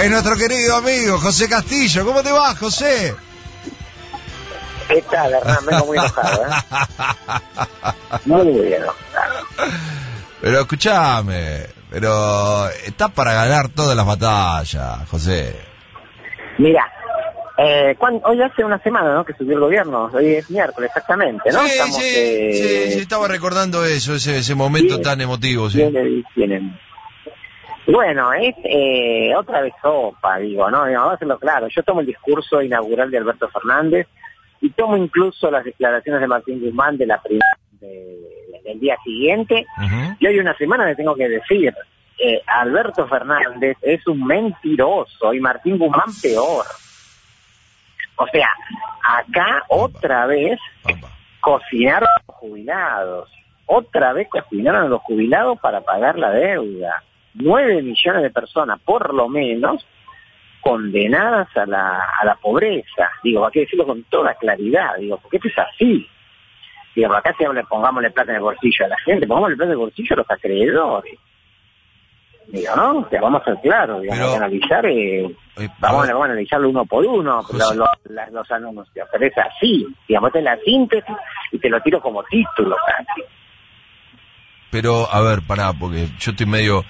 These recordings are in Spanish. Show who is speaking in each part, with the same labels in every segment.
Speaker 1: Es nuestro querido amigo José Castillo. ¿Cómo te va, José?
Speaker 2: ¿Qué tal, Hernán? Vengo muy enojado, Muy enojado.
Speaker 1: Pero escúchame, está para ganar todas las batallas, José.
Speaker 2: Mira, hoy hace una semana, ¿no?, que subió el gobierno. Hoy es miércoles, exactamente, ¿no?
Speaker 1: Sí, estaba recordando eso, ese momento tan emotivo, sí.
Speaker 2: Tienen. Bueno, es otra vez sopa, digo, ¿no? Vamos a hacerlo claro. Yo tomo el discurso inaugural de Alberto Fernández y tomo incluso las declaraciones de Martín Guzmán del día siguiente. Uh-huh. Y hoy una semana le tengo que decir, Alberto Fernández es un mentiroso y Martín Guzmán peor. O sea, acá otra vez cocinaron a los jubilados. Otra vez cocinaron a los jubilados para pagar la deuda. 9 millones de personas, por lo menos, condenadas a la pobreza. Digo, hay que decirlo con toda claridad, digo, porque esto es así. Digo, acá si pongámosle plata en el bolsillo a la gente, pongámosle plata en el bolsillo a los acreedores. Digo, ¿no? O sea, vamos a ser claros, digamos, pero, analizar, vamos a analizarlo uno por uno, los anuncios, pero es así, digamos, esta es la síntesis y te lo tiro como título casi.
Speaker 1: Pero, a ver, pará, porque yo estoy medio...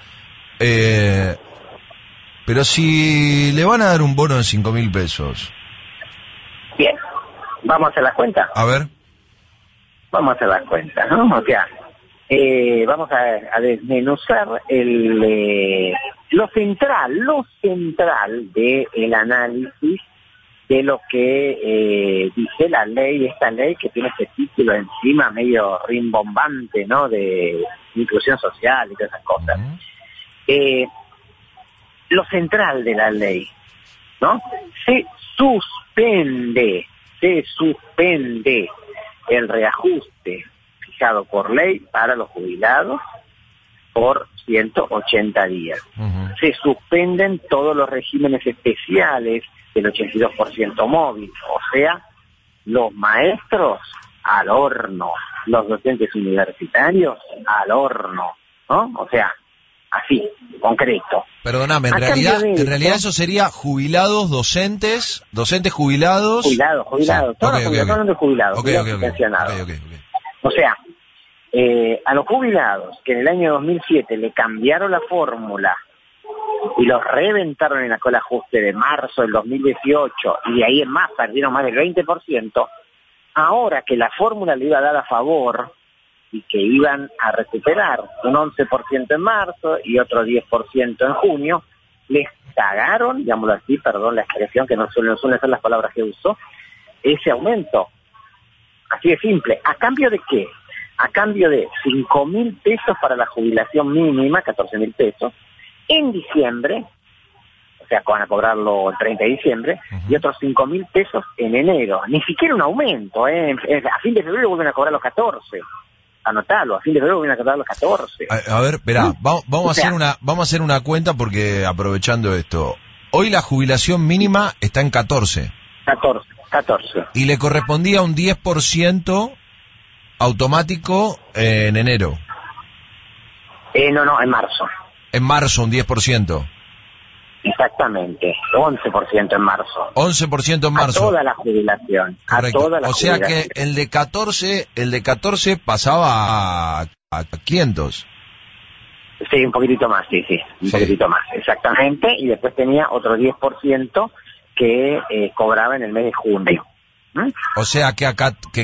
Speaker 1: pero si le van a dar un bono de 5.000 pesos.
Speaker 2: Bien, ¿vamos a hacer las cuentas?
Speaker 1: A ver.
Speaker 2: Vamos a hacer las cuentas, ¿no? O sea, vamos a desmenuzar lo central del análisis de lo que dice la ley, esta ley que tiene este título encima medio rimbombante, ¿no?, de inclusión social y todas esas cosas. Uh-huh. Lo central de la ley, ¿no? Se suspende el reajuste fijado por ley para los jubilados por 180 días. Uh-huh. Se suspenden todos los regímenes especiales del 82% móvil, o sea, los maestros al horno, los docentes universitarios al horno, ¿no? O sea, así, concreto.
Speaker 1: Perdóname, en realidad eso sería jubilados, docentes jubilados.
Speaker 2: Jubilados, todos los jubilados de jubilados, pensionados. O sea, a los jubilados que en el año 2007 le cambiaron la fórmula y los reventaron en la cola ajuste de marzo del 2018 y de ahí en más perdieron más del 20%, ahora que la fórmula le iba a dar a favor y que iban a recuperar un 11% en marzo y otro 10% en junio, les cagaron, digámoslo así, perdón la expresión que no suelen ser las palabras que uso, ese aumento. Así de simple. ¿A cambio de qué? A cambio de 5.000 pesos para la jubilación mínima, 14.000 pesos, en diciembre, o sea, van a cobrarlo el 30 de diciembre, uh-huh, y otros 5.000 pesos en enero. Ni siquiera un aumento, a fin de febrero vuelven a cobrar los 14. Anotalo, a fin de febrero vuelven a cobrar los 14.
Speaker 1: A ver, esperá, vamos a hacer una cuenta porque aprovechando esto, hoy la jubilación mínima está en 14.
Speaker 2: 14.
Speaker 1: Y le correspondía un 10% automático en enero.
Speaker 2: No, en marzo.
Speaker 1: En marzo un 10%.
Speaker 2: Exactamente, 11% en marzo.
Speaker 1: 11% en marzo.
Speaker 2: A toda la jubilación.
Speaker 1: Correcto.
Speaker 2: A toda la
Speaker 1: sea
Speaker 2: jubilación.
Speaker 1: Que el de 14 pasaba a 500.
Speaker 2: Sí, un poquitito más, sí. Poquitito más, exactamente. Y después tenía otro 10% que cobraba en el mes de junio.
Speaker 1: O sea que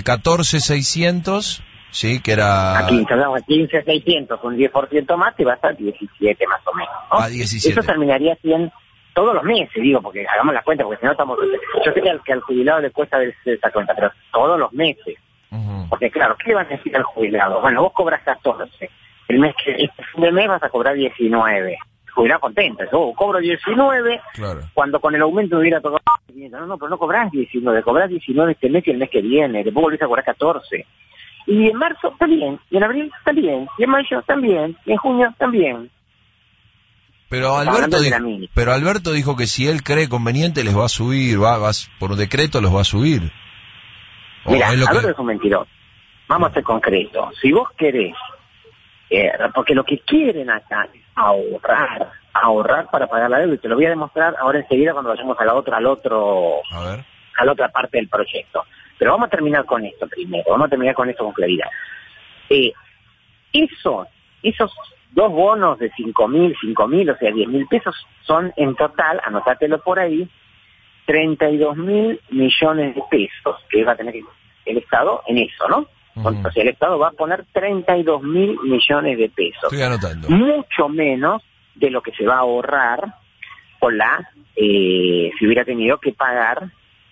Speaker 1: 14.600, sí, que era...
Speaker 2: A 15.600, un 10% más, te vas a 17 más o menos, ¿no?
Speaker 1: A 17.
Speaker 2: Eso terminaría siendo todos los meses, digo, porque hagamos la cuenta, porque si no estamos... Yo sé que al jubilado le cuesta ver esa cuenta, pero todos los meses. Uh-huh. Porque claro, ¿qué le van a decir al jubilado? Bueno, vos cobras 14, el mes que este fin de mes vas a cobrar 19. Jubilado contento, cobro 19,
Speaker 1: claro,
Speaker 2: cuando con el aumento hubiera tocado... No, pero no cobrás 19, cobrás 19 este mes y el mes que viene, después volvés a cobrar 14. Y en marzo también, y en abril también, y en mayo también, y en junio también.
Speaker 1: Pero Alberto dijo que si él cree conveniente les va a subir, por decreto los va a subir.
Speaker 2: Mira, Alberto es un mentiroso. Vamos a ser concretos. Si vos querés porque lo que quieren acá es ahorrar para pagar la deuda, y te lo voy a demostrar ahora enseguida cuando vayamos a la otra parte del proyecto. Pero vamos a terminar con esto primero, con claridad. Esos dos bonos de 5.000, o sea, 10.000 pesos, son en total, anotátelo por ahí, 32.000 millones de pesos que va a tener el Estado en eso, ¿no? Uh-huh. O sea, el Estado va a poner 32.000 millones de pesos.
Speaker 1: Estoy anotando.
Speaker 2: Mucho menos de lo que se va a ahorrar con si hubiera tenido que pagar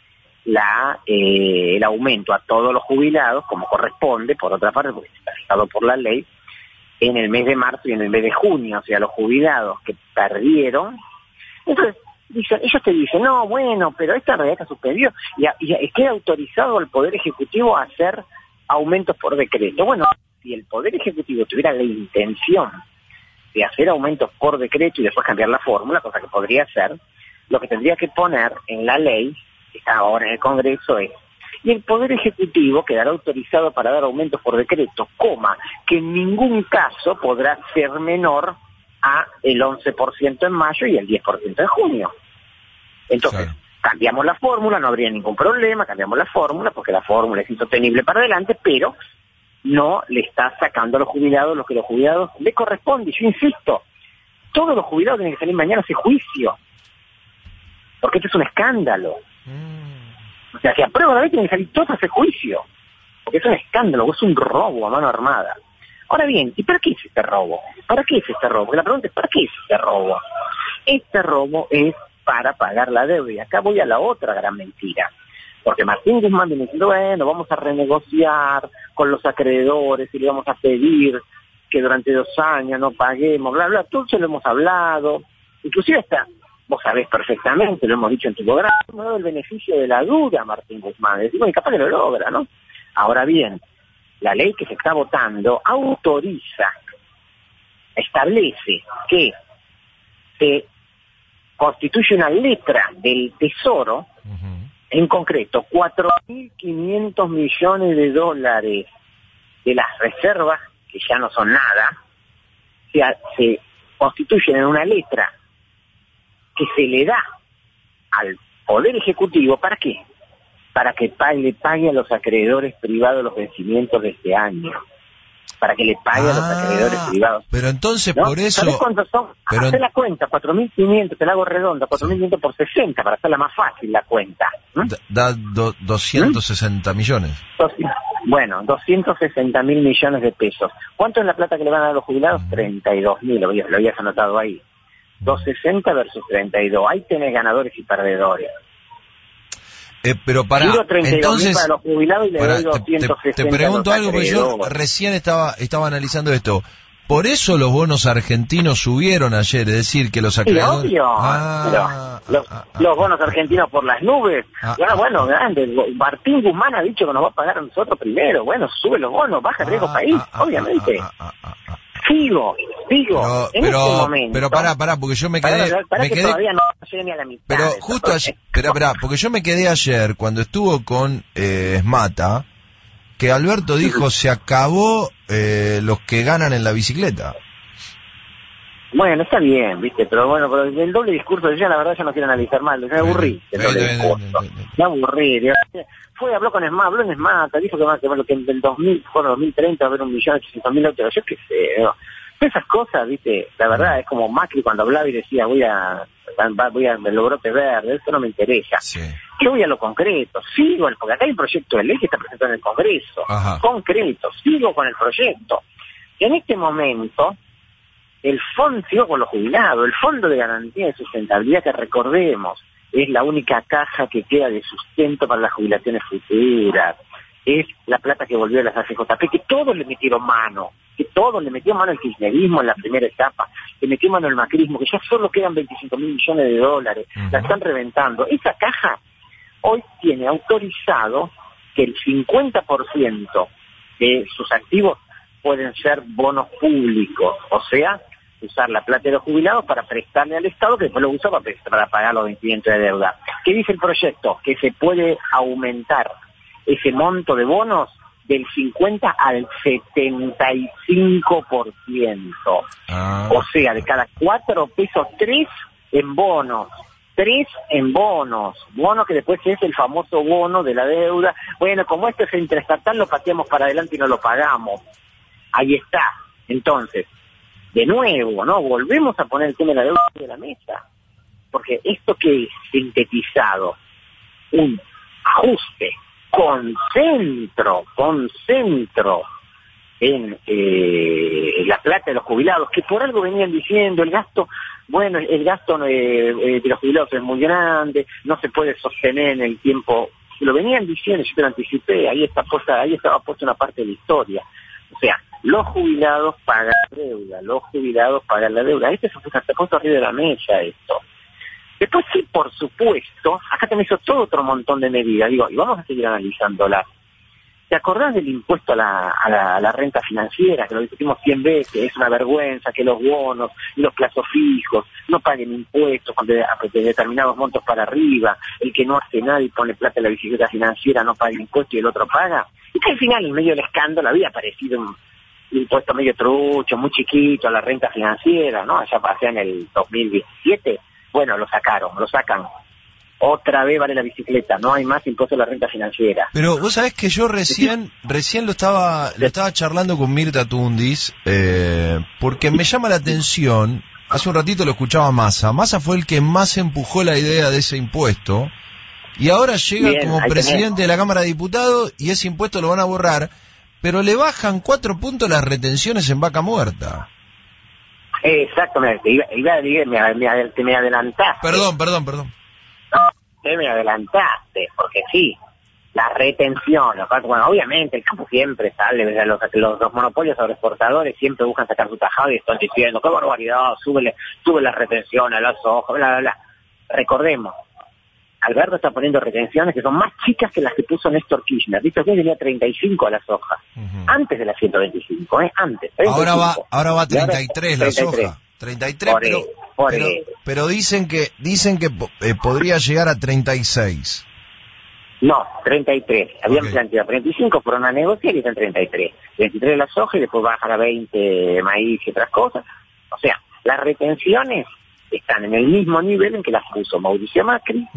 Speaker 2: el aumento a todos los jubilados, como corresponde, por otra parte, porque está fijado por la ley, en el mes de marzo y en el mes de junio, o sea, los jubilados que perdieron. Entonces, ellos te dicen, no, bueno, pero esta realidad está suspendido y queda autorizado el Poder Ejecutivo a hacer aumentos por decreto. Bueno, si el Poder Ejecutivo tuviera la intención de hacer aumentos por decreto y después cambiar la fórmula, cosa que podría hacer, lo que tendría que poner en la ley, que está ahora en el Congreso, es: y el Poder Ejecutivo quedará autorizado para dar aumentos por decreto, que en ningún caso podrá ser menor a el 11% en mayo y el 10% en junio. Entonces, claro, cambiamos la fórmula, no habría ningún problema, cambiamos la fórmula, porque la fórmula es insostenible para adelante, pero no le está sacando a los jubilados lo que a los jubilados le corresponde. Yo insisto, todos los jubilados tienen que salir mañana a ese juicio, porque esto es un escándalo. O sea, si aprueba la ley, tienen que salir todos a ese juicio, porque es un escándalo, es un robo a mano armada. Ahora bien, ¿y para qué es este robo? ¿Para qué es este robo? Porque la pregunta es: ¿para qué es este robo? Este robo es para pagar la deuda, y acá voy a la otra gran mentira. Porque Martín Guzmán viene diciendo, bueno, vamos a renegociar con los acreedores y le vamos a pedir que durante 2 años no paguemos, bla, bla. Todo eso lo hemos hablado. Inclusive vos sabés perfectamente, lo hemos dicho en tu programa, no da el beneficio de la duda Martín Guzmán. Decimos, y capaz que lo logra, ¿no? Ahora bien, la ley que se está votando establece que se constituye una letra del Tesoro, en concreto, 4.500 millones de dólares de las reservas, que ya no son nada, se constituyen en una letra que se le da al Poder Ejecutivo. ¿Para qué? Para que le pague a los acreedores privados los vencimientos de este año. Para que le pague a los acreedores privados.
Speaker 1: Pero entonces, ¿no? Por eso...
Speaker 2: ¿Sabes cuántos son? Hacé la cuenta, 4.500, te la hago redonda, 4.500 por 60, para hacerla más fácil la cuenta.
Speaker 1: Da 260 millones.
Speaker 2: Bueno, 260.000 millones de pesos. ¿Cuánto es la plata que le van a dar a los jubilados? 32.000, lo habías anotado ahí. 260 versus 32. Ahí tenés ganadores y perdedores.
Speaker 1: Pero entonces,
Speaker 2: para los jubilados y le doy 260.
Speaker 1: Te pregunto algo, porque yo recién estaba analizando esto. Por eso los bonos argentinos subieron ayer, es decir, que los acreedores...
Speaker 2: Sí, obvio. Los bonos argentinos por las nubes. Bueno, grande. Martín Guzmán ha dicho que nos va a pagar a nosotros primero. Bueno, sube los bonos, baja el riesgo país, obviamente. Sigo, en este momento.
Speaker 1: Pero pará, porque yo me quedé...
Speaker 2: todavía no llegué ni a la mitad.
Speaker 1: Pero justo ayer, porque yo me quedé ayer cuando estuvo con Smata, que Alberto dijo, se acabó los que ganan en la bicicleta.
Speaker 2: Bueno, está bien, viste, pero el doble discurso, yo la verdad ya no quiero analizar mal, me aburrí. Me aburrí. Habló con Smata, dijo que en el 2030 va a haber 1.800.000 autos, yo qué sé, ¿no? Esas cosas, viste, la verdad es como Macri cuando hablaba y decía, voy a el brote verde, eso no me interesa. Sí. Yo voy a lo concreto, porque acá hay un proyecto de ley que está presentado en el Congreso. Ajá. Concreto, sigo con el proyecto. Y en este momento, sigo con los jubilados, el Fondo de Garantía de Sustentabilidad, que recordemos, es la única caja que queda de sustento para las jubilaciones futuras. Es la plata que volvió a las ACJP, que todos le metieron mano, el kirchnerismo en la primera etapa, le metió mano el macrismo, que ya solo quedan 25.000 millones de dólares, la están reventando. Esa caja hoy tiene autorizado que el 50% de sus activos pueden ser bonos públicos, o sea, usar la plata de los jubilados para prestarle al Estado, que después lo usa para pagar los vencimientos de deuda. ¿Qué dice el proyecto? Que se puede aumentar ese monto de bonos del 50 al 75%. O sea, de cada 4 pesos, 3 en bonos. 3 en bonos. Bono que después es el famoso bono de la deuda. Bueno, como esto es interestatal, lo pateamos para adelante y no lo pagamos. Ahí está. Entonces, de nuevo, ¿no? Volvemos a poner el tema de la deuda de la mesa. Porque esto que es sintetizado, un ajuste con centro en la plata de los jubilados, que por algo venían diciendo el gasto de los jubilados es muy grande, no se puede sostener en el tiempo, lo venían diciendo, yo te lo anticipé, ahí estaba puesta una parte de la historia. O sea, los jubilados pagan la deuda, este se puso arriba de la mesa esto. Después sí, por supuesto, acá también hizo todo otro montón de medidas, digo, y vamos a seguir analizándolas. ¿Te acordás del impuesto a la renta financiera, que lo discutimos 100 veces? Es una vergüenza que los bonos y los plazos fijos no paguen impuestos de determinados montos para arriba, el que no hace nada y pone plata en la bicicleta financiera no paga impuestos y el otro paga. Y que al final, en medio del escándalo, había aparecido un impuesto medio trucho, muy chiquito a la renta financiera, ¿no? Allá pasé en el 2017. Bueno, lo sacan. Otra vez vale la bicicleta, no hay más impuesto a la renta financiera.
Speaker 1: Pero vos sabés que yo recién lo estaba charlando con Mirta Tundis, porque me llama la atención, hace un ratito lo escuchaba Massa fue el que más empujó la idea de ese impuesto, y ahora llega
Speaker 2: bien,
Speaker 1: como presidente de la Cámara de Diputados, y ese impuesto lo van a borrar, pero le bajan 4 puntos las retenciones en vaca muerta.
Speaker 2: Exactamente, me adelantaste.
Speaker 1: Perdón.
Speaker 2: No, te me adelantaste, porque sí, la retención, bueno, obviamente el campo siempre sale, los monopolios agroexportadores siempre buscan sacar su tajado y están diciendo, qué barbaridad, sube la retención a las hojas, bla, bla, bla. Recordemos, Alberto está poniendo retenciones que son más chicas que las que puso Néstor Kirchner. Néstor Kirchner tenía 35 a las hojas, antes de las 125, antes. 35.
Speaker 1: Ahora va a 33 las hojas. 33, pero dicen que podría llegar a 36.
Speaker 2: No, 33. Habían planteado 35 por una negociación y están 33. 23 la soja y después bajan a 20 maíz y otras cosas. O sea, las retenciones están en el mismo nivel en que las puso Mauricio Macri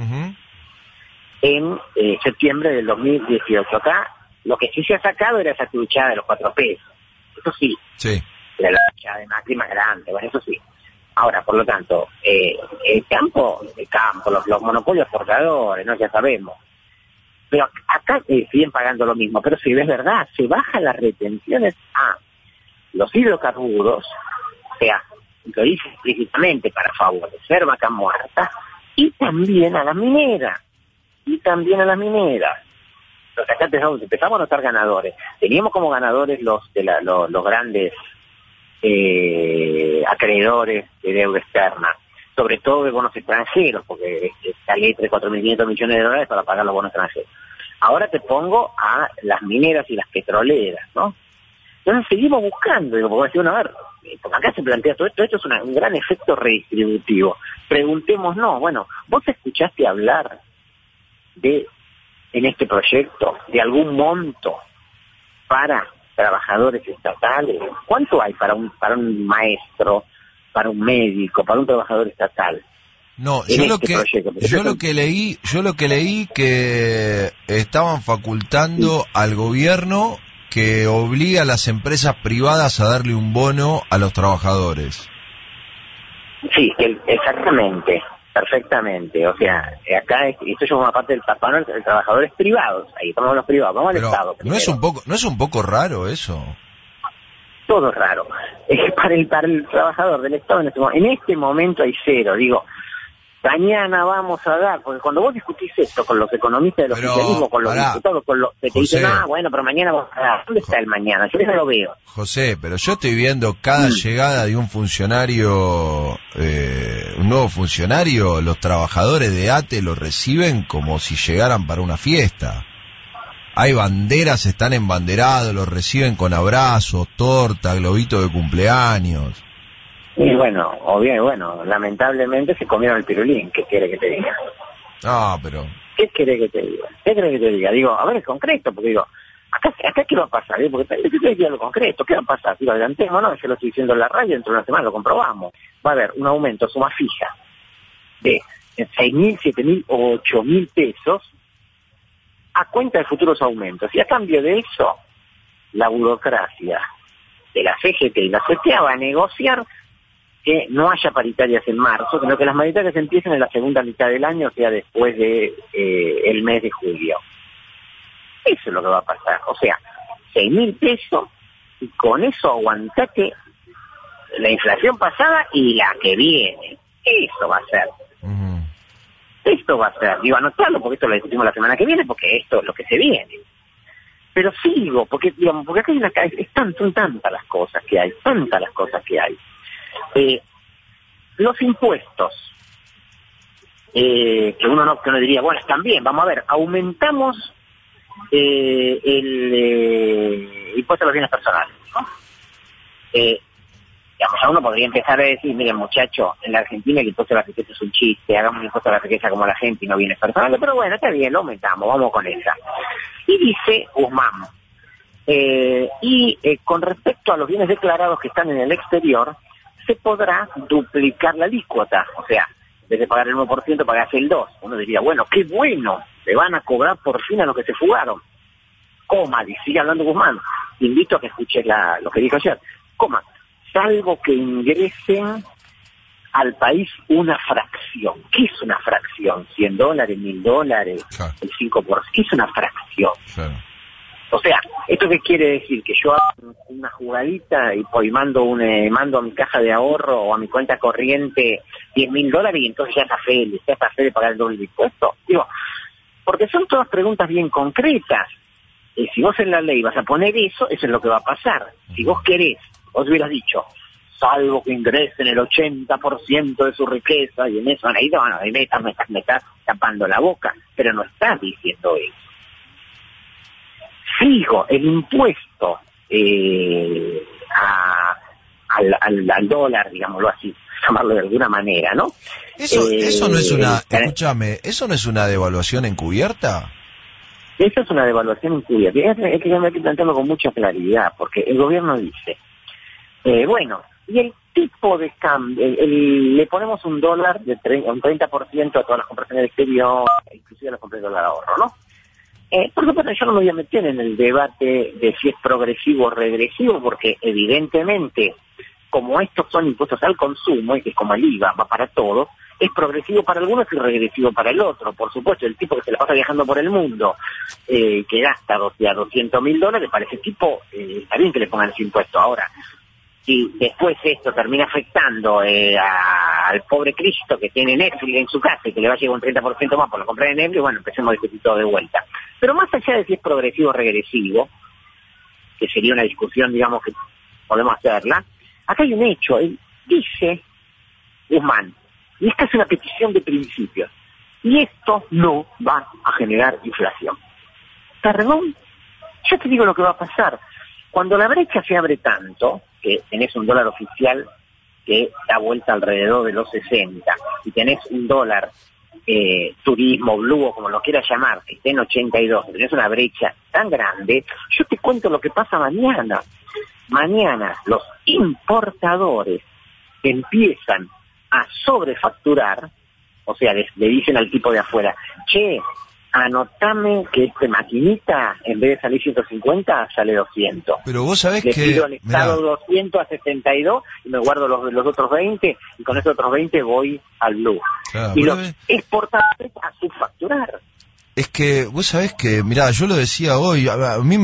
Speaker 2: en septiembre del 2018. Acá lo que sí se ha sacado era esa truchada de los 4 pesos. Eso sí.
Speaker 1: Sí.
Speaker 2: La lucha de Macri más grande, bueno, eso sí. Ahora, por lo tanto, el campo, los monopolios exportadores, no, ya sabemos. Pero acá siguen pagando lo mismo, pero si es verdad, se bajan las retenciones a los hidrocarburos, o sea, lo dice explícitamente para favorecer vaca muerta, y también a las mineras. Entonces acá empezamos a notar ganadores. Teníamos como ganadores los grandes acreedores de deuda externa, sobre todo de bonos extranjeros, porque esta ley trae 4.500 millones de dólares para pagar los bonos extranjeros. Ahora te pongo a las mineras y las petroleras, ¿no? Entonces seguimos buscando, digo, porque decir, a ver, porque acá se plantea todo esto es un gran efecto redistributivo. Preguntémonos, bueno, ¿vos escuchaste hablar en este proyecto de algún monto para trabajadores estatales? ¿Cuánto hay para un maestro, para un médico, para un trabajador estatal?
Speaker 1: No, yo lo que leí que estaban facultando al gobierno que obliga a las empresas privadas a darle un bono a los trabajadores.
Speaker 2: Sí, exactamente, perfectamente. O sea, acá esto es una parte del papano de trabajadores privados. Ahí tomamos los privados, vamos al Estado.
Speaker 1: ¿No es un poco raro eso?
Speaker 2: Todo es raro. Para el trabajador del Estado en este momento hay cero. Digo, mañana vamos a dar, porque cuando vos discutís esto con los economistas del oficialismo, con los diputados, te dicen, bueno, pero mañana vamos a dar. ¿Dónde está el mañana? Yo no lo veo.
Speaker 1: José, pero yo estoy viendo cada llegada de un funcionario, un nuevo funcionario, los trabajadores de ATE lo reciben como si llegaran para una fiesta. Hay banderas, están embanderados, los reciben con abrazos, torta, globito de cumpleaños.
Speaker 2: Y bueno, lamentablemente se comieron el pirulín. ¿Qué quiere que te diga?
Speaker 1: No, pero...
Speaker 2: ¿Qué quiere que te diga? Digo, a ver, es concreto, porque digo, Acá ¿qué va a pasar? Porque yo te diría lo concreto, ¿qué va a pasar? Si lo adelantemos, no, yo lo estoy diciendo en la radio, dentro de una semana lo comprobamos. Va a haber un aumento suma fija de 6.000, 7.000 o 8.000 pesos a cuenta de futuros aumentos. Y a cambio de eso, la burocracia de la CGT y la CTA va a negociar que no haya paritarias en marzo, sino que las paritarias empiecen en la segunda mitad del año, o sea, después de el mes de julio. Eso es lo que va a pasar. O sea, 6.000 pesos y con eso aguantate la inflación pasada y la que viene. Eso va a ser.
Speaker 1: Uh-huh.
Speaker 2: Esto va a ser. Digo, anotarlo porque esto lo discutimos la semana que viene, porque esto es lo que se viene. Pero sigo, porque acá son tantas las cosas que hay, los impuestos, que uno diría, bueno, están bien, vamos a ver, aumentamos el impuesto a los bienes personales, ¿no? Digamos, a uno podría empezar a decir, miren muchachos, en la Argentina el impuesto a la riqueza es un chiste, hagamos el impuesto a la riqueza como la gente y no bienes personales, pero bueno, está bien, lo aumentamos, vamos con esa. Y dice Guzmán, con respecto a los bienes declarados que están en el exterior, se podrá duplicar la alícuota, o sea, en vez de pagar el 1%, pagas el 2%. Uno diría, bueno, qué bueno, le van a cobrar por fin a los que se fugaron. Coma, y sigue hablando Guzmán, te invito a que escuches lo que dijo ayer, coma, salvo que ingresen al país una fracción. ¿Qué es una fracción? $100, $1.000,
Speaker 1: claro.
Speaker 2: El 5%. ¿Qué es una fracción?
Speaker 1: Claro.
Speaker 2: O sea, ¿esto qué quiere decir? Que yo hago una jugadita y mando a mi caja de ahorro o a mi cuenta corriente $10.000 y entonces ya está fe de pagar el doble de impuesto. Digo, porque son todas preguntas bien concretas. Si vos en la ley vas a poner eso es lo que va a pasar. Si vos querés, vos hubieras dicho, salvo que ingresen el 80% de su riqueza, y en eso han ido, bueno, me estás tapando la boca, pero no estás diciendo eso. Fijo, el impuesto al dólar, digámoslo así, llamarlo de alguna manera, ¿no?
Speaker 1: Eso no es escúchame, ¿eso no es una devaluación encubierta?
Speaker 2: Eso es una devaluación encubierta. Es que hay que plantearlo con mucha claridad, porque el gobierno dice, bueno, y el tipo de cambio, le ponemos un dólar un 30% a todas las compras en el exterior, inclusive a las compras de dólar ahorro, ¿no? Por supuesto, yo no me voy a meter en el debate de si es progresivo o regresivo, porque evidentemente, como estos son impuestos al consumo, y que como el IVA va para todos, es progresivo para algunos y regresivo para el otro. Por supuesto, el tipo que se la pasa viajando por el mundo, que gasta $200.000, para ese tipo está bien que le pongan ese impuesto. Ahora, si después esto termina afectando al pobre Cristo que tiene Netflix en su casa y que le va a llegar un 30% más por la compra de Netflix, bueno, empecemos a discutir todo de vuelta. Pero más allá de si es progresivo o regresivo, que sería una discusión, digamos, que podemos hacerla, acá hay un hecho. Dice Guzmán, y esta es una petición de principios, y esto no va a generar inflación. ¿Perdón? Yo te digo lo que va a pasar. Cuando la brecha se abre tanto, que tenés un dólar oficial que da vuelta alrededor de los 60, y tenés un dólar turismo, blue, o como lo quieras llamar, que esté en 82, tenés una brecha tan grande, yo te cuento lo que pasa mañana. Mañana los importadores empiezan a sobrefacturar, o sea, le dicen al tipo de afuera, che, anotame que esta maquinita, en vez de salir 150, sale 200.
Speaker 1: Pero vos sabés
Speaker 2: le
Speaker 1: que...
Speaker 2: pido al Estado 200 a 62 y me guardo los otros 20, y con esos otros 20 voy al blue.
Speaker 1: Claro,
Speaker 2: y los exportadores a subfacturar.
Speaker 1: Es que vos sabés que, mirá, yo lo decía hoy, a mí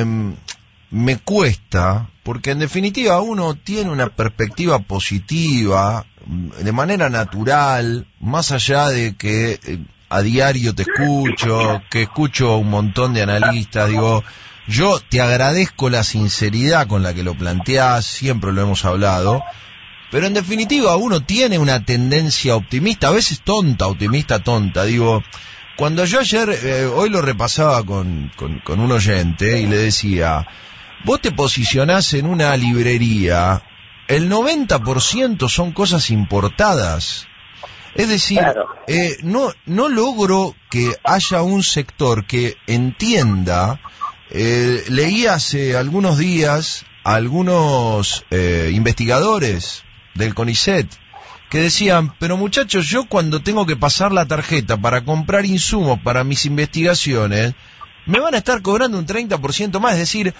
Speaker 1: me cuesta, porque en definitiva uno tiene una perspectiva positiva, de manera natural, más allá de que a diario te escucho, que escucho a un montón de analistas, digo, yo te agradezco la sinceridad con la que lo planteás, siempre lo hemos hablado, pero en definitiva uno tiene una tendencia optimista, a veces optimista tonta, digo, cuando yo ayer, hoy lo repasaba con un oyente y le decía, vos te posicionás en una librería, el 90% son cosas importadas. Es decir,
Speaker 2: claro.
Speaker 1: No logro que haya un sector que entienda Leí hace algunos días a algunos investigadores del CONICET que decían, pero muchachos, yo cuando tengo que pasar la tarjeta para comprar insumos para mis investigaciones, me van a estar cobrando un 30% más. Es decir,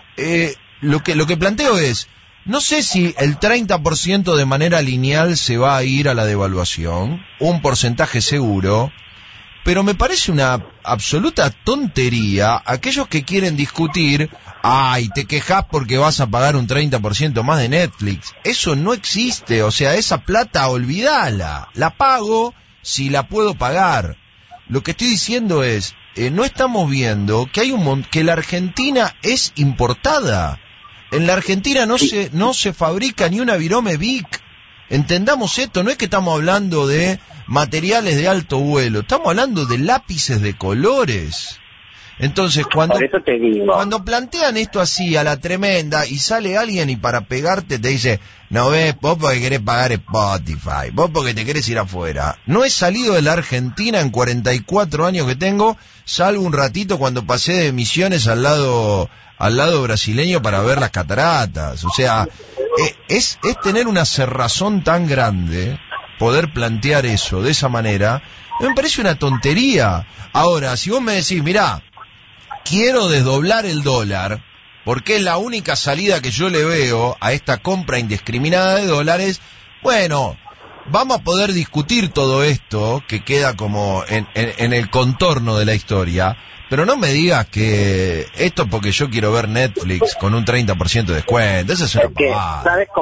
Speaker 1: lo que planteo es, no sé si el 30% de manera lineal se va a ir a la devaluación, un porcentaje seguro, pero me parece una absoluta tontería aquellos que quieren discutir, ay, te quejas porque vas a pagar un 30% más de Netflix. Eso no existe, o sea, esa plata olvídala, la pago si la puedo pagar. Lo que estoy diciendo es, no estamos viendo que hay que la Argentina es importada. En la Argentina no se fabrica ni una virome Vic. Entendamos esto, no es que estamos hablando de materiales de alto vuelo, estamos hablando de lápices de colores. Entonces, cuando plantean esto así a la tremenda y sale alguien y para pegarte te dice, no ves, vos porque querés pagar Spotify, vos porque te querés ir afuera. No he salido de la Argentina en 44 años que tengo, salvo un ratito cuando pasé de Misiones al lado brasileño para ver las cataratas. O sea, es tener una cerrazón tan grande poder plantear eso de esa manera. Me parece una tontería. Ahora, si vos me decís, mirá, quiero desdoblar el dólar, porque es la única salida que yo le veo a esta compra indiscriminada de dólares, bueno, vamos a poder discutir todo esto que queda como en el contorno de la historia, pero no me digas que esto porque yo quiero ver Netflix con un 30% de descuento. Eso es una pavada.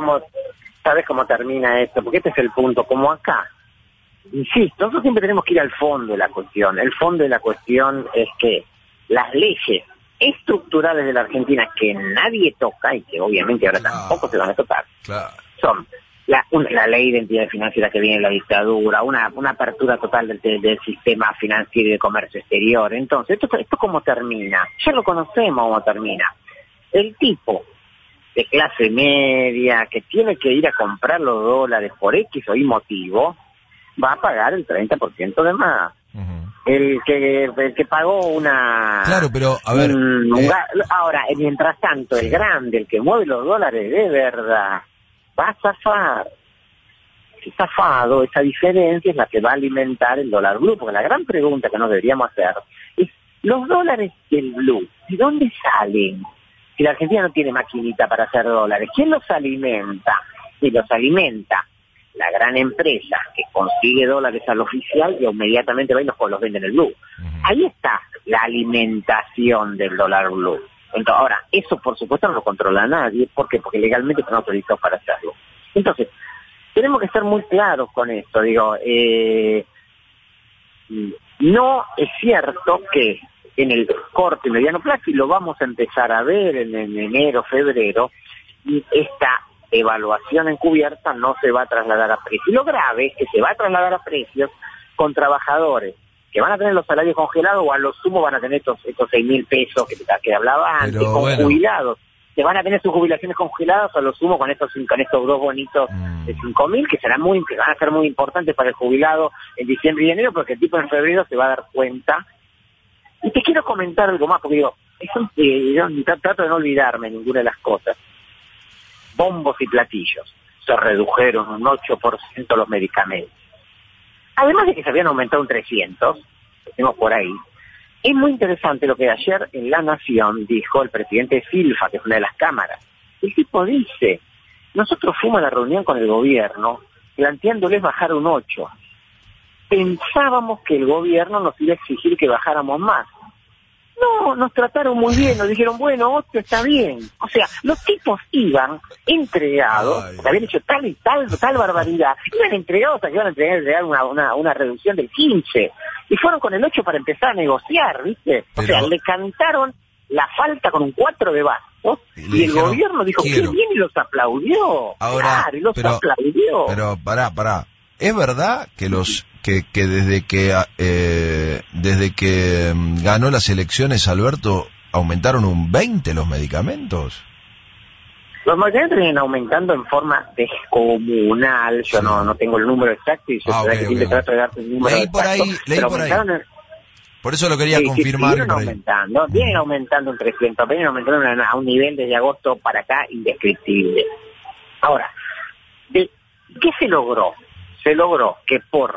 Speaker 2: ¿Sabes cómo termina esto? Porque este es el punto, como acá. Insisto, nosotros siempre tenemos que ir al fondo de la cuestión. El fondo de la cuestión es que las leyes estructurales de la Argentina que nadie toca y que obviamente ahora tampoco se van a tocar, son la ley de identidad financiera que viene de la dictadura, una apertura total del sistema financiero y de comercio exterior. Entonces, ¿esto cómo termina? Ya lo conocemos cómo termina. El tipo de clase media que tiene que ir a comprar los dólares por X o Y motivo va a pagar el 30% de más. Uh-huh. El que pagó una...
Speaker 1: Claro, pero, a ver...
Speaker 2: Ahora, mientras tanto, el grande, el que mueve los dólares de verdad, va a zafar. Ese zafado, esa diferencia es la que va a alimentar el dólar blue, porque la gran pregunta que nos deberíamos hacer es, ¿los dólares del blue, de dónde salen? Si la Argentina no tiene maquinita para hacer dólares, ¿quién los alimenta? Y los alimenta la gran empresa que consigue dólares al oficial y inmediatamente va y los vende en el blue. Uh-huh. Ahí está la alimentación del dólar blue. Entonces, ahora, eso por supuesto no lo controla nadie. ¿Por qué? Porque legalmente están autorizados para hacerlo. Entonces, tenemos que estar muy claros con esto. Digo, no es cierto que en el corto y mediano plazo, y lo vamos a empezar a ver en enero, febrero, esta evaluación encubierta no se va a trasladar a precios. Y lo grave es que se va a trasladar a precios con trabajadores que van a tener los salarios congelados o a lo sumo van a tener estos 6.000 pesos que hablaba antes, pero, con jubilados. Que van a tener sus jubilaciones congeladas o a lo sumo con estos dos bonitos de 5.000 que van a ser muy importantes para el jubilado en diciembre y enero, porque el tipo en febrero se va a dar cuenta. Y te quiero comentar algo más, porque digo, yo trato de no olvidarme ninguna de las cosas. Bombos y platillos, se redujeron un 8% los medicamentos. Además de que se habían aumentado un 300, lo tenemos por ahí, es muy interesante lo que ayer en La Nación dijo el presidente de Filfa, que es una de las cámaras. El tipo dice, nosotros fuimos a la reunión con el gobierno planteándoles bajar un 8. Pensábamos que el gobierno nos iba a exigir que bajáramos más. No, nos trataron muy bien, nos dijeron, bueno, 8 está bien. O sea, los tipos iban entregados, que habían hecho tal y tal barbaridad, iban entregados a que iban a entregar una reducción del 15, y fueron con el 8 para empezar a negociar, ¿viste? O sea, le cantaron la falta con un 4 de vaso, y el gobierno dijo, qué bien, y los aplaudió.
Speaker 1: Ahora,
Speaker 2: claro, y los aplaudió.
Speaker 1: Pero, pará. ¿Es verdad que desde que ganó las elecciones Alberto aumentaron un 20 los medicamentos?
Speaker 2: Los medicamentos vienen aumentando en forma descomunal. Yo no tengo el número exacto y yo siempre trato de darte el número exacto.
Speaker 1: Leí por ahí. Por eso lo quería confirmar.
Speaker 2: Vienen aumentando un 300, vienen aumentando a un nivel desde agosto para acá indescriptible. Ahora, ¿qué se logró? Se logró que por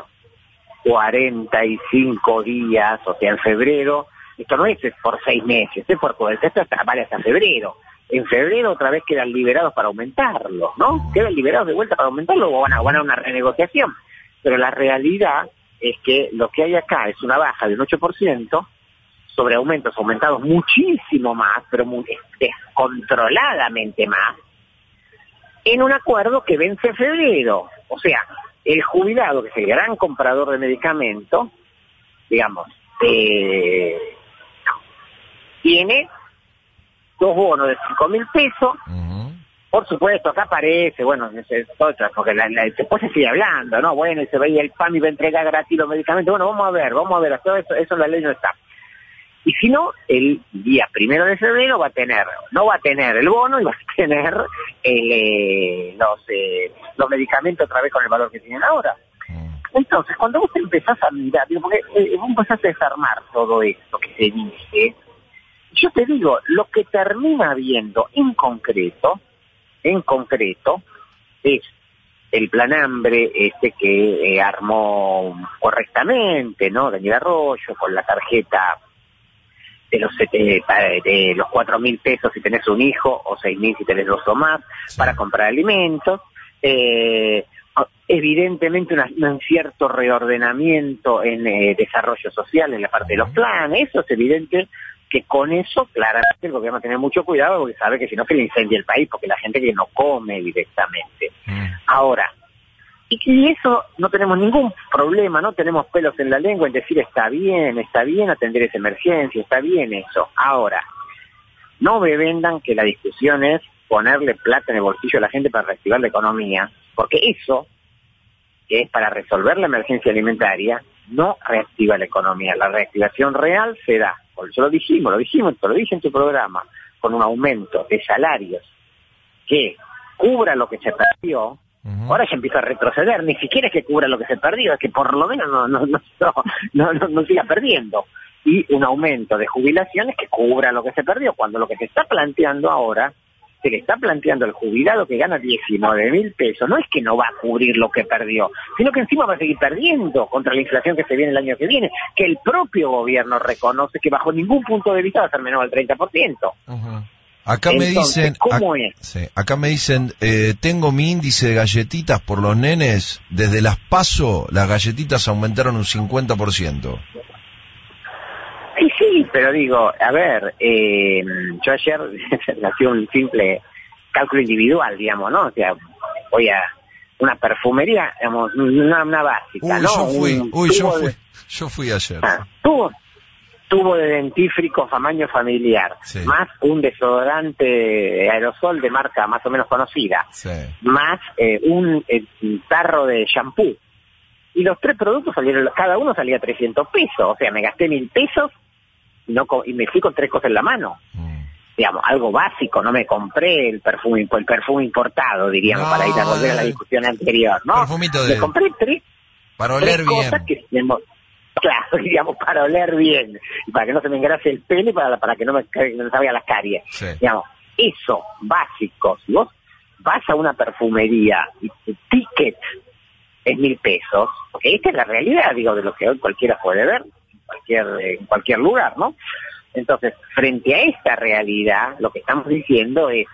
Speaker 2: 45 días, o sea, en febrero, esto no es por 6 meses, esto vale hasta febrero. En febrero otra vez quedan liberados para aumentarlo, ¿no? Quedan liberados de vuelta para aumentarlo o van a una renegociación. Pero la realidad es que lo que hay acá es una baja del 8% sobre aumentos aumentados muchísimo más, pero descontroladamente más, en un acuerdo que vence en febrero. O sea, el jubilado, que es el gran comprador de medicamentos, digamos, tiene 2 bonos de 5.000 pesos. Por supuesto, acá aparece, bueno, porque después se sigue hablando, ¿no? Bueno, y se veía el PAMI va a entregar gratis los medicamentos. Bueno, vamos a ver, todo eso en la ley no está. Y si no, el día 1 de febrero no va a tener el bono y va a tener los medicamentos otra vez con el valor que tienen ahora. Entonces, cuando vos empezás a mirar, porque vos empezás a desarmar todo esto que se dice, yo te digo, lo que termina viendo en concreto, es el plan hambre que armó correctamente, ¿no? Daniel Arroyo, con la tarjeta de los 4.000 pesos si tenés un hijo, o 6.000 si tenés 2 o más, para comprar alimentos. Evidentemente un cierto reordenamiento en desarrollo social en la parte de los planes. Eso es evidente que con eso claramente el gobierno va a tener mucho cuidado, porque sabe que si no se le incendia el país, porque la gente que no come directamente. Ahora, y eso no tenemos ningún problema, no tenemos pelos en la lengua en decir está bien atender esa emergencia, está bien eso. Ahora, no me vendan que la discusión es ponerle plata en el bolsillo a la gente para reactivar la economía, porque eso, que es para resolver la emergencia alimentaria, no reactiva la economía. La reactivación real se da, yo lo dije en tu programa, con un aumento de salarios que cubra lo que se perdió. Ahora ya empieza a retroceder, ni siquiera es que cubra lo que se perdió, es que por lo menos no siga perdiendo. Y un aumento de jubilaciones que cubra lo que se perdió, cuando lo que se está planteando ahora, se le está planteando al jubilado que gana 19.000 pesos, no es que no va a cubrir lo que perdió, sino que encima va a seguir perdiendo contra la inflación que se viene el año que viene, que el propio gobierno reconoce que bajo ningún punto de vista va a ser menor al 30%.
Speaker 1: Acá
Speaker 2: Entonces,
Speaker 1: acá me dicen, tengo mi índice de galletitas por los nenes, desde las PASO, las galletitas aumentaron un 50%.
Speaker 2: Sí, pero digo, a ver, yo ayer hacía un simple cálculo individual, digamos, ¿no? O sea, voy a una perfumería, digamos, una básica, ¿no?
Speaker 1: Yo fui ayer.
Speaker 2: Tubo de dentífrico tamaño familiar, más un desodorante aerosol de marca más o menos conocida, más un tarro de shampoo. Y los 3 productos salieron, cada uno salía 300 pesos, o sea, me gasté 1.000 pesos y me fui con 3 cosas en la mano. Digamos, algo básico, no me compré el perfume importado, diríamos, para ir a volver a la discusión anterior, ¿no? Me compré 3
Speaker 1: para oler bien.
Speaker 2: Cosas que claro, digamos, para oler bien, y para que no se me engrase el pelo y para que no me salga las caries. Digamos, eso, básico. Si vos vas a una perfumería y tu ticket es 1.000 pesos, porque esta es la realidad, digo, de lo que hoy cualquiera puede ver, en cualquier lugar, ¿no? Entonces, frente a esta realidad, lo que estamos diciendo es,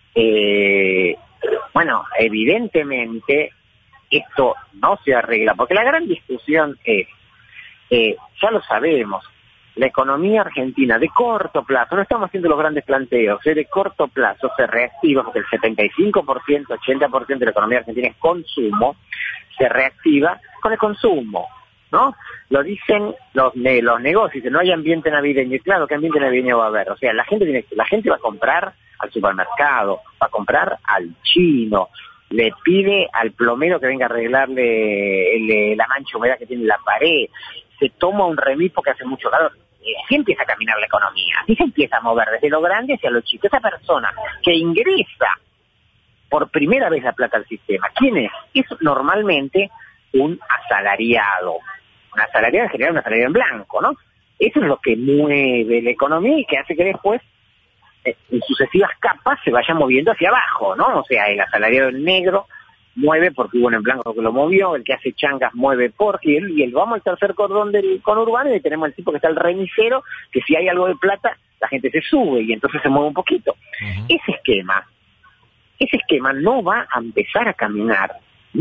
Speaker 2: bueno, evidentemente esto no se arregla, porque la gran discusión es, ya lo sabemos, la economía argentina de corto plazo, no estamos haciendo los grandes planteos, de corto plazo se reactiva, porque el 75%, 80% de la economía argentina es consumo, se reactiva con el consumo, ¿no? Lo dicen los negocios, dicen, no hay ambiente navideño, y claro, ¿qué ambiente navideño va a haber? O sea, la gente va a comprar al supermercado, va a comprar al chino, le pide al plomero que venga a arreglarle la mancha humedad que tiene en la pared, se toma un remis porque hace mucho calor. Así empieza a caminar la economía, así se empieza a mover desde lo grande hacia lo chico. Esa persona que ingresa por primera vez la plata al sistema, ¿quién es? Es normalmente un asalariado. Un asalariado en general, un asalariado en blanco, ¿no? Eso es lo que mueve la economía y que hace que después, en sucesivas capas, se vaya moviendo hacia abajo, ¿no? O sea, el asalariado en negro mueve porque hubo un en blanco que lo movió, el que hace changas mueve porque, y el vamos al tercer cordón del conurbano y tenemos el tipo que está el remisero, que si hay algo de plata, la gente se sube y entonces se mueve un poquito. Uh-huh. Ese esquema no va a empezar a caminar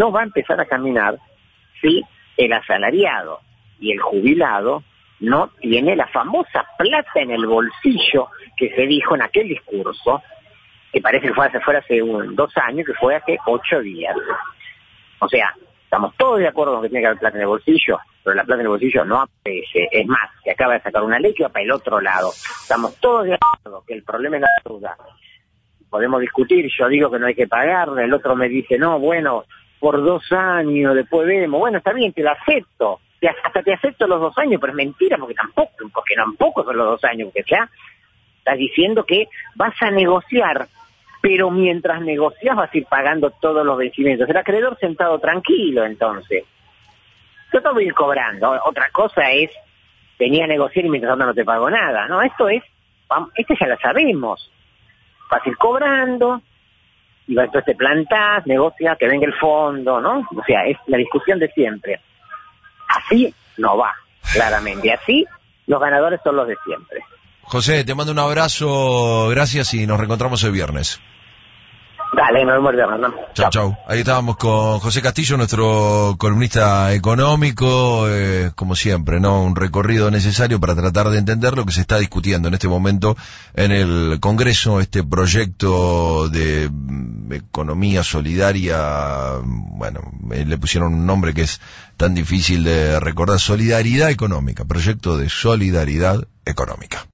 Speaker 2: si el asalariado y el jubilado no tiene la famosa plata en el bolsillo que se dijo en aquel discurso, que parece que fue hace 2 años, que fue hace 8 días. O sea, estamos todos de acuerdo con que tiene que haber plata en el bolsillo, pero la plata en el bolsillo no aparece. Es más, se acaba de sacar una ley que va para el otro lado. Estamos todos de acuerdo que el problema es la deuda. Podemos discutir, yo digo que no hay que pagarla, el otro me dice, no, bueno, por 2 años, después vemos. Bueno, está bien, te lo acepto. Hasta te acepto los 2 años, pero es mentira, porque tampoco son los 2 años, porque ya estás diciendo que vas a negociar, pero mientras negocias vas a ir pagando todos los vencimientos. El acreedor sentado tranquilo, entonces. Yo te voy a ir cobrando. Otra cosa es, venía a negociar y mientras tanto no te pago nada, ¿no? Esto ya lo sabemos. Vas a ir cobrando, y entonces te plantás, negocias, que venga el fondo, ¿no? O sea, es la discusión de siempre. Así no va, claramente. Así los ganadores son los de siempre.
Speaker 1: José, te mando un abrazo, gracias y nos reencontramos el viernes.
Speaker 2: Dale, nos vemos el viernes, ¿no?
Speaker 1: Chau. Ahí estábamos con José Castillo, nuestro columnista económico, como siempre, ¿no? Un recorrido necesario para tratar de entender lo que se está discutiendo en este momento en el Congreso, este proyecto de economía solidaria, bueno, le pusieron un nombre que es tan difícil de recordar, solidaridad económica, proyecto de solidaridad económica.